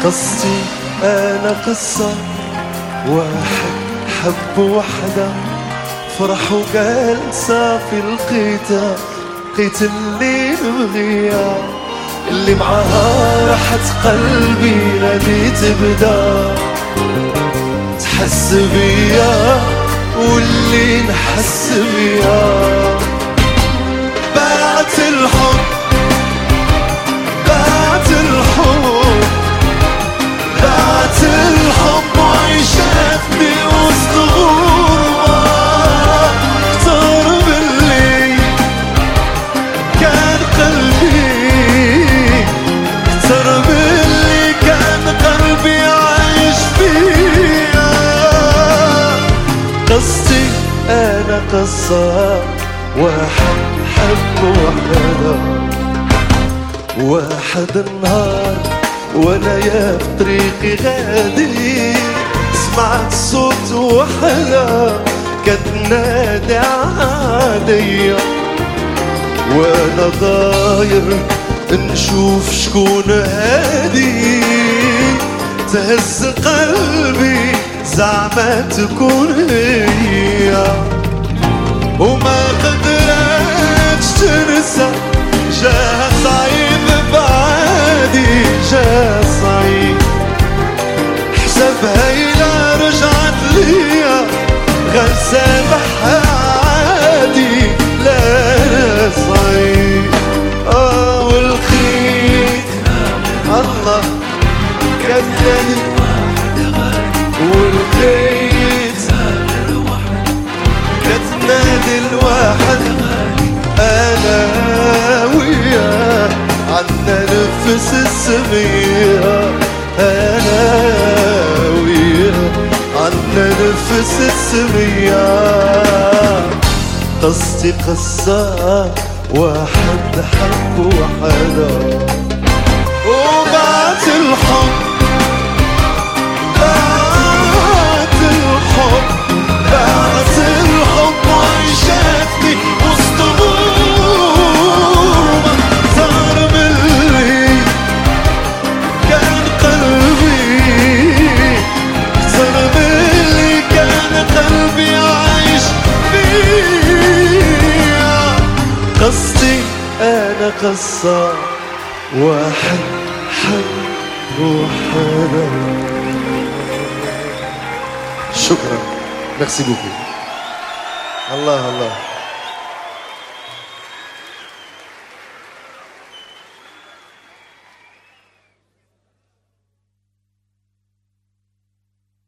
قصتي أنا قصة، واحد حب وحدة، فرح وقال صافي لقيتها، لقيت اللي نبغيها، اللي معاها راحت قلبي غادي تبدا تحس بيا واللي نحس بيا. بعت الحب بعت الحب بعت الحب وعيشتني وسط غربة، اختار باللي كان قلبي، اختار باللي كان قلبي عايش فيها. قصتي انا قصة، واحد حب وحدة، واحد النهار وانا يا في طريقي غادي، سمعت صوت وحدة كتنادي عليا، وانا ضاير نشوف شكون هادي، تهز قلبي زعما تكون هي، وما قدرتش تنسى جاها صعيب بعادي، جا صعيب حسابها إلا رجعت ليا غنسامحها عادي، لا صعيب والخيط الله كذاني، والخيط كتنادي الواحد أنا وياه، عنا نفس السمية، أنا وياه عنا نفس السمية. قصتي قصة، واحد حب وحدا، وبعت الحب بعت الحب بعت الحب وعيشتني وسط غربة، صار باللي كان قلبي، صار باللي كان قلبي عايش فيها. قصتي أنا قصة، واحد حب وحدا. شكرا، ميرسي بوكو. الله الله.